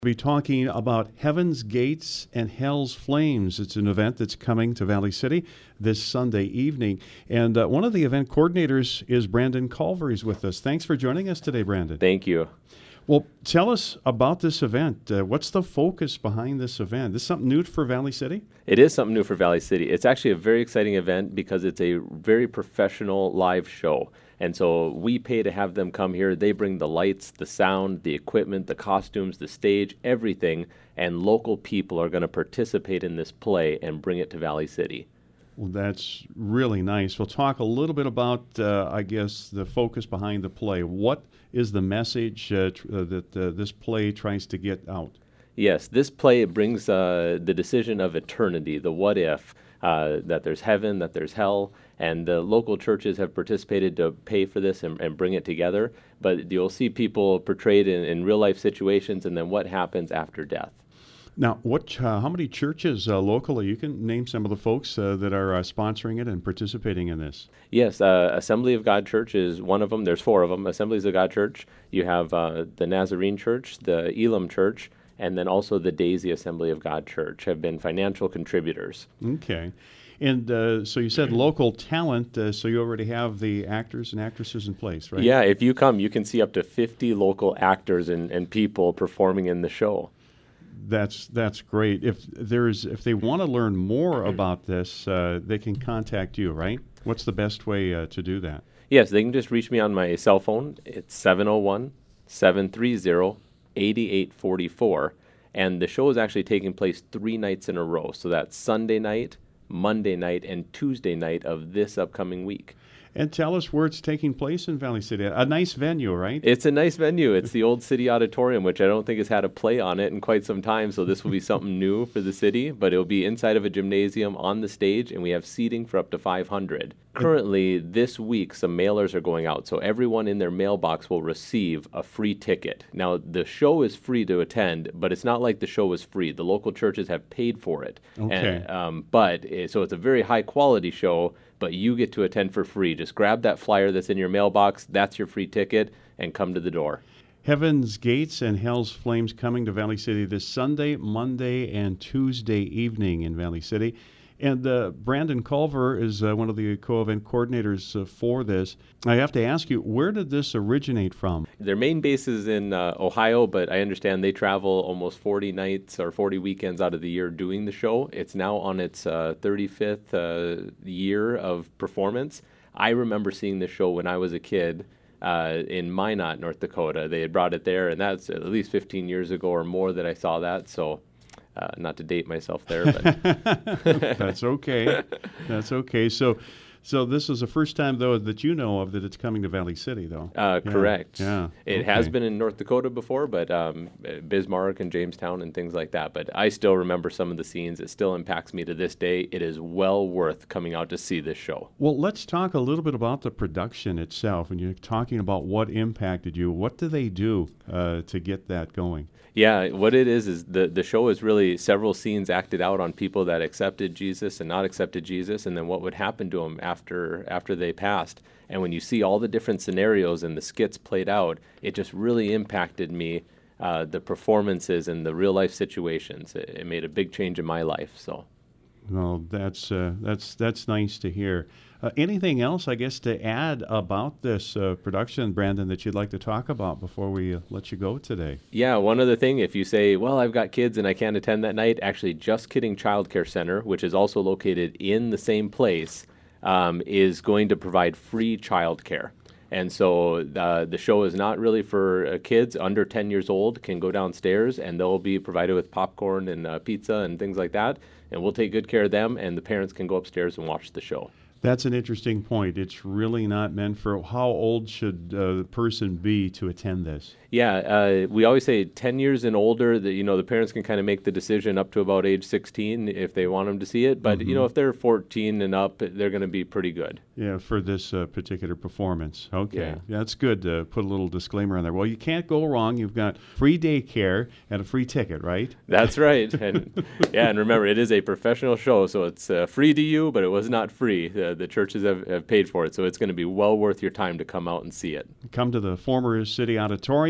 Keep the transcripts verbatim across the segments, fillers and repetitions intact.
Be talking about Heaven's Gates and Hell's Flames. It's an event that's coming to Valley City this Sunday evening. And uh, one of the event coordinators is Brandon Culver. He's with us. Thanks for joining us today, Brandon. Thank you. Well, tell us about this event. Uh, what's the focus behind this event? This is something new for Valley City? It is something new for Valley City. It's actually a very exciting event because it's a very professional live show. And so we pay to have them come here. They bring the lights, the sound, the equipment, the costumes, the stage, everything. And local people are going to participate in this play and bring it to Valley City. Well, that's really nice. We'll talk a little bit about, uh, I guess, the focus behind the play. What is the message uh, tr- uh, that uh, this play tries to get out? Yes, this play brings uh, the decision of eternity, the what if, uh, that there's heaven, that there's hell, and the local churches have participated to pay for this and, and bring it together. But you'll see people portrayed in, in real life situations and then what happens after death. Now, what? Uh, how many churches uh, locally? You can name some of the folks uh, that are uh, sponsoring it and participating in this. Yes, uh, Assembly of God Church is one of them. There's four of them. Assemblies of God Church. You have uh, the Nazarene Church, the Elam Church, and then also the Daisy Assembly of God Church have been financial contributors. Okay. And uh, so you said local talent, uh, so you already have the actors and actresses in place, right? Yeah, if you come, you can see up to fifty local actors and, and people performing in the show. That's that's great. If there's if they want to learn more about this, uh, they can contact you, right? What's the best way uh, to do that? Yes, they can just reach me on my cell phone. It's seven oh one, seven three zero, eight eight four four. And the show is actually taking place three nights in a row. So that's Sunday night, Monday night, and Tuesday night of this upcoming week. And tell us where it's taking place in Valley City. A nice venue, right? It's a nice venue. It's the old City Auditorium, which I don't think has had a play on it in quite some time, so this will be something new for the city, but it'll be inside of a gymnasium on the stage, and we have seating for up to five hundred. Currently, this week, some mailers are going out, so everyone in their mailbox will receive a free ticket. Now, the show is free to attend, but it's not like the show is free. The local churches have paid for it. Okay. And, um, but, uh, so it's a very high-quality show, but you get to attend for free. Just grab that flyer that's in your mailbox, that's your free ticket, and come to the door. Heaven's Gates and Hell's Flames coming to Valley City this Sunday, Monday, and Tuesday evening in Valley City. And uh, Brandon Culver is uh, one of the co-event coordinators uh, for this. I have to ask you, where did this originate from? Their main base is in uh, Ohio, but I understand they travel almost forty nights or forty weekends out of the year doing the show. It's now on its uh, thirty-fifth uh, year of performance. I remember seeing this show when I was a kid uh, in Minot, North Dakota. They had brought it there, and that's at least fifteen years ago or more that I saw that. So. Uh, not to date myself there, but that's okay. That's okay. So, so this is the first time, though, that you know of that it's coming to Valley City, though. Uh, yeah. Correct. Yeah. It okay. has been in North Dakota before, but um, Bismarck and Jamestown and things like that. But I still remember some of the scenes. It still impacts me to this day. It is well worth coming out to see this show. Well, let's talk a little bit about the production itself. And you're talking about what impacted you. What do they do uh, to get that going? Yeah, what it is is the, the show is really several scenes acted out on people that accepted Jesus and not accepted Jesus, and then what would happen to them after after they passed. And when you see all the different scenarios and the skits played out, it just really impacted me, uh, the performances and the real life situations. It, it made a big change in my life. So. Well, that's uh, that's that's nice to hear. Uh, anything else, I guess, to add about this uh, production, Brandon, that you'd like to talk about before we uh, let you go today? Yeah, one other thing, if you say, well, I've got kids and I can't attend that night, actually Just Kidding Child Care Center, which is also located in the same place, um, is going to provide free child care. And so uh, the show is not really for uh, kids under ten years old can go downstairs, and they'll be provided with popcorn and uh, pizza and things like that. And we'll take good care of them, and the parents can go upstairs and watch the show. That's an interesting point. It's really not meant for, how old should uh, the person be to attend this? Yeah, uh, we always say ten years and older, that, you know, the parents can kind of make the decision up to about age sixteen if they want them to see it. But, mm-hmm. you know, if they're fourteen and up, they're going to be pretty good. Yeah, for this uh, particular performance. Okay, yeah. That's good to put a little disclaimer on there. Well, you can't go wrong. You've got free daycare and a free ticket, right? That's right. And yeah, and remember, it is a professional show, so it's uh, free to you, but it was not free. Uh, the churches have, have paid for it, so it's going to be well worth your time to come out and see it. Come to the former City Auditorium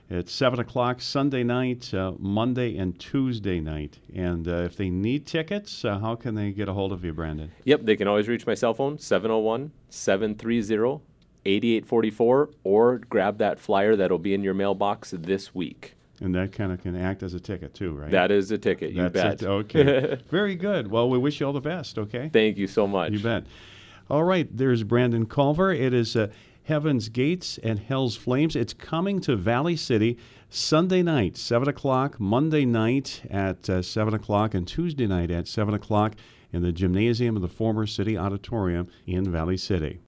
It's seven o'clock Sunday night, uh, Monday, and Tuesday night. And uh, if they need tickets, uh, how can they get a hold of you, Brandon? Yep, they can always reach my cell phone, seven oh one, seven three zero, eight eight four four, or grab that flyer that'll be in your mailbox this week. And that kind of can act as a ticket, too, right? That is a ticket, you That's bet. it. Okay. Very good. Well, we wish you all the best, okay? Thank you so much. You bet. All right, there's Brandon Culver. It is uh, Heaven's Gates and Hell's Flames. It's coming to Valley City Sunday night, seven o'clock, Monday night at uh, seven o'clock, and Tuesday night at seven o'clock in the gymnasium of the former City Auditorium in Valley City.